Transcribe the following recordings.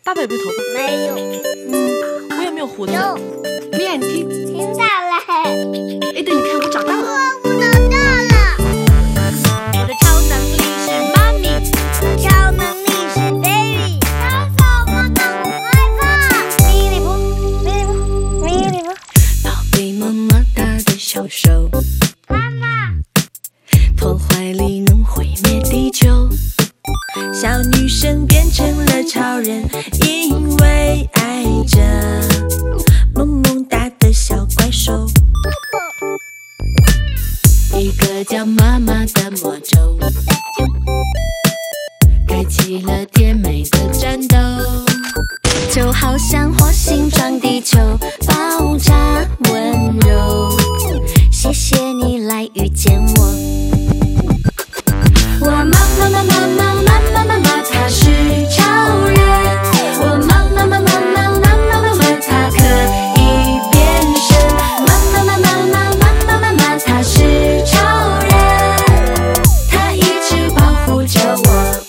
大大有没有头发？ 没有。 我也没有胡子。 有。 没眼睛。 听到了。 哎，对，你看我长大了。 我长大了。 我的超能力是妈咪， 超能力是 baby。小宝宝都不害怕。迷你不，迷你不，迷你不。 宝贝么么哒的小手， 妈妈。 破坏力能毁灭地球。小女生变成了超人，因为爱着萌萌哒的小怪兽。一个叫妈妈的魔咒，开启了甜美的战斗，就好像火星撞地球，爆炸温柔。谢谢你来遇见我。我妈妈妈妈妈妈妈妈妈，她是超人。我妈妈妈妈妈妈妈妈妈，她可以变身。妈妈妈妈妈妈妈妈妈，她是超人，她一直保护着我。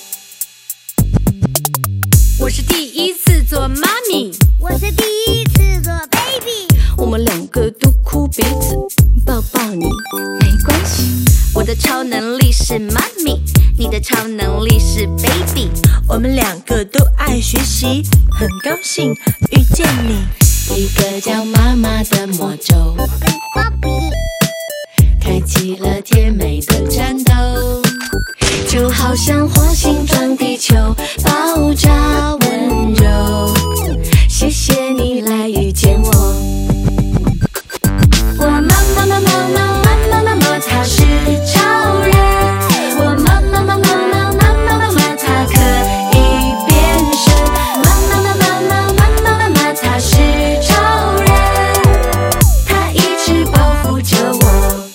我是第一次做妈咪， 我是第一次做 baby。 我们两个都哭彼此，抱抱你没关系。我的超能力是妈咪，你的超能力是 baby。我们两个都爱学习，很高兴遇见你。一个叫妈妈的魔咒， 芭比。 开启了甜美的战斗，就好像火星撞地球，爆炸温柔。谢谢你来遇见我。我妈妈妈妈妈妈妈妈，她是超人。我妈妈妈妈妈妈妈妈，她可以变身。妈妈妈妈妈妈妈妈，她是超人，她一直保护着我。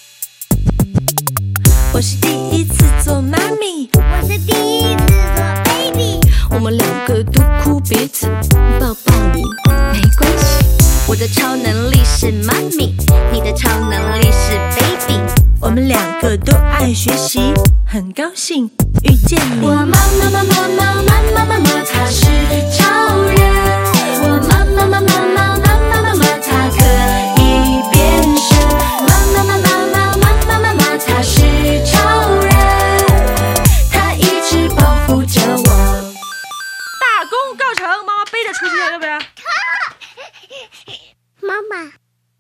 我是第一次做妈咪， 我是第一次做 baby。 我们两个都哭彼此，抱抱你没关系。我的超能力是妈咪，你的超能力是 baby。我们两个都爱学习，很高兴遇见你。我妈妈妈妈妈妈妈妈妈，她是超人。我妈妈妈妈妈